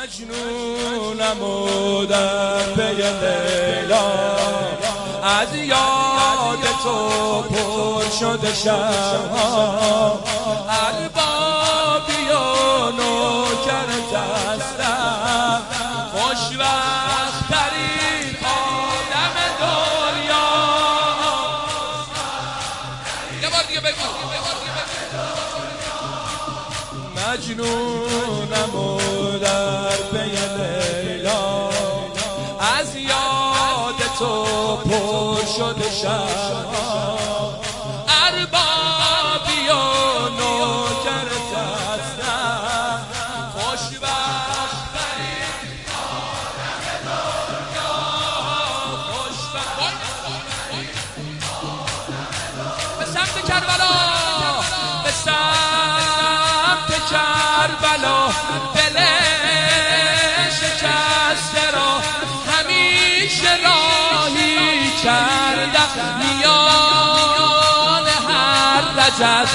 مجنونم و در پی لیلا، از یاد تو پر شده شبها، اربابی و نوکرت هستم، خوشوقت‌ترین آدم دنیا. یه بار دیگه بگو. مجنونم و در پی لیلا، از یاد تو پر شده شبها، اربابی و نوکرت هستم، خوشبخت‌ترین آدم دنیا. به سمت کربلا، به سمت کربلا، دل شکسته را همیشه راهی کردم، میان هر رجز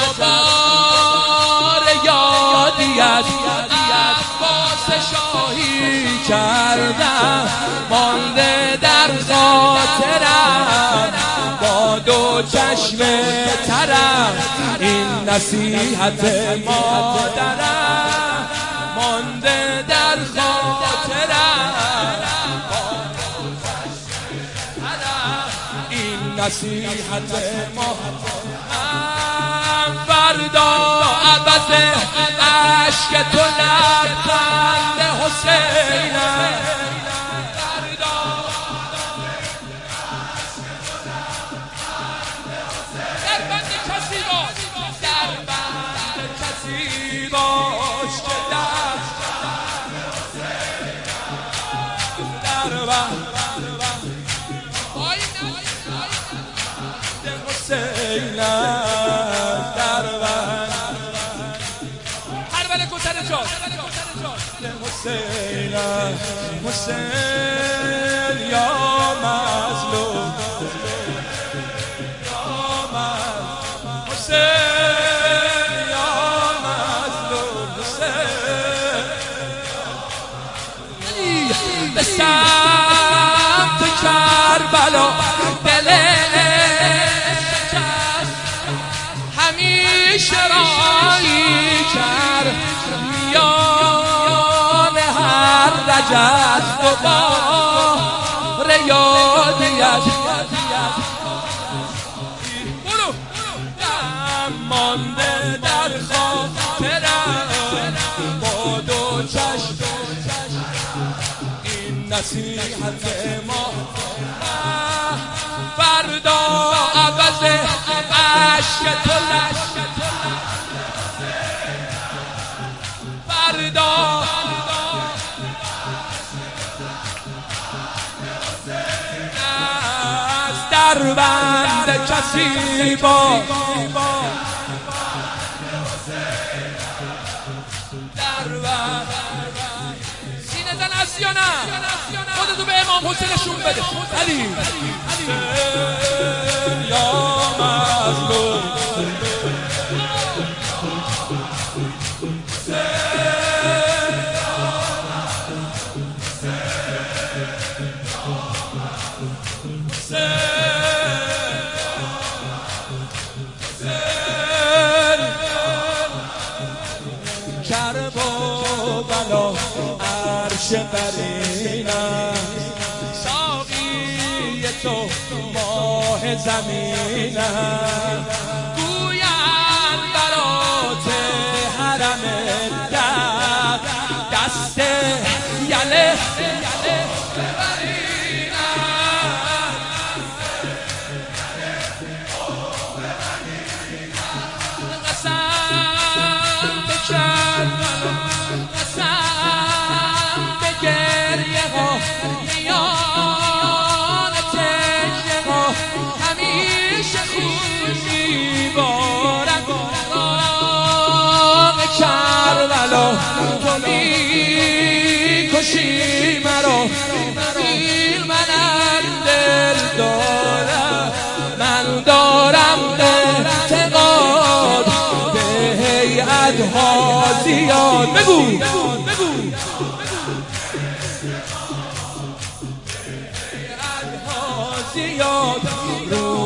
دوباره یادی از عباس شاهی کردم، مانده در خاطرم با دو چشم ترم این نصیحت مادرم، مانده در خاطرم این نصیحت مادرم. فردا عوض عشق تو لبخند حسینم، باش که در حسینم، در هر بله کتر جان حسینم، حسین یا مظلوم، به سمت کربلا، دل شکست همیشه راهی کرد، میان هر رجز دوباره یادی از مانده در خاطرم با دو چشم نصیحت ما. فردا عوض عشق تو فردا از در بند کسی با در بند سینه زن هستی یا نه؟ خودتو به امام حسین نشون بده. علی یا مظلوم، کرب و بلا عرش برینم، ساقی تو ماه زمینم، گویم برات حرم در دست یله تو می‌کشی مرا، منم دل دارم، من دارم اعتقاد به هیئت‌ها زیاد. بگو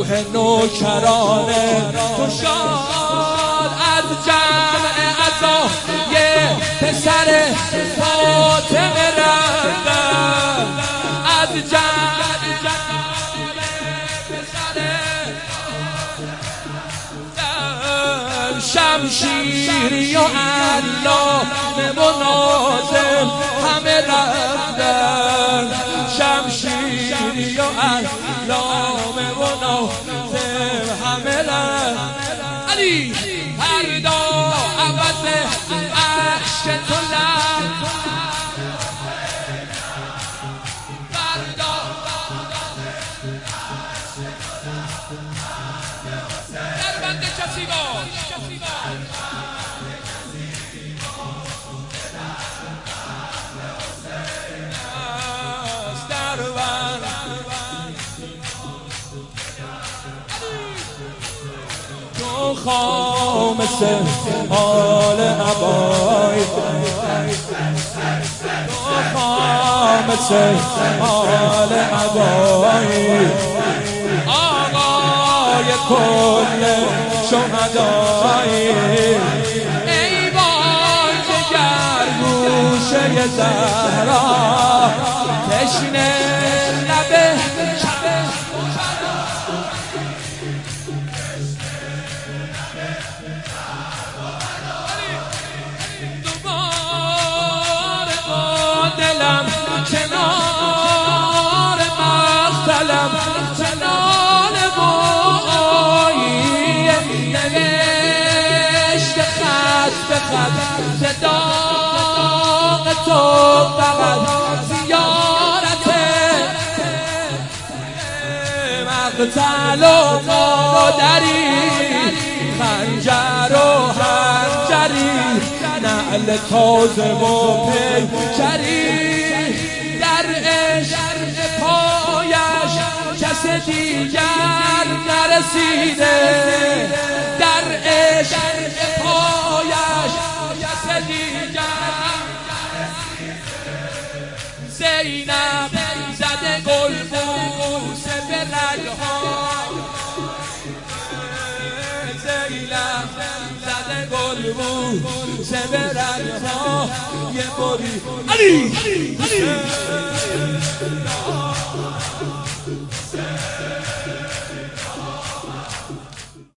روح نوکران تو شاد از جمع عطا یه پسر فاطمه رفتن از جمع شمشیری و علامه و ناظم همه رفتن شمشیری و علامه و ناظم همه رفتن علی فردا عوض عشق تو لب فردا در بند کسی باش تو خامس آل عبای تو خامس آل عبای آقای کل شهدای ای وای جگر گوشه زهرا تشنه لبه دلم کنار مقتلم کنار بایی نوشت خط به خط صداق تو فقط زیارت مقتل و مادری خنجر و خنجری نعل تازه و پیکری در عشق پایش کس دیگر نرسیده در عشق پایش کس دیگر زینب زده گل بوسه به رگها زینب زده گل بوسه به رگها یه باری علی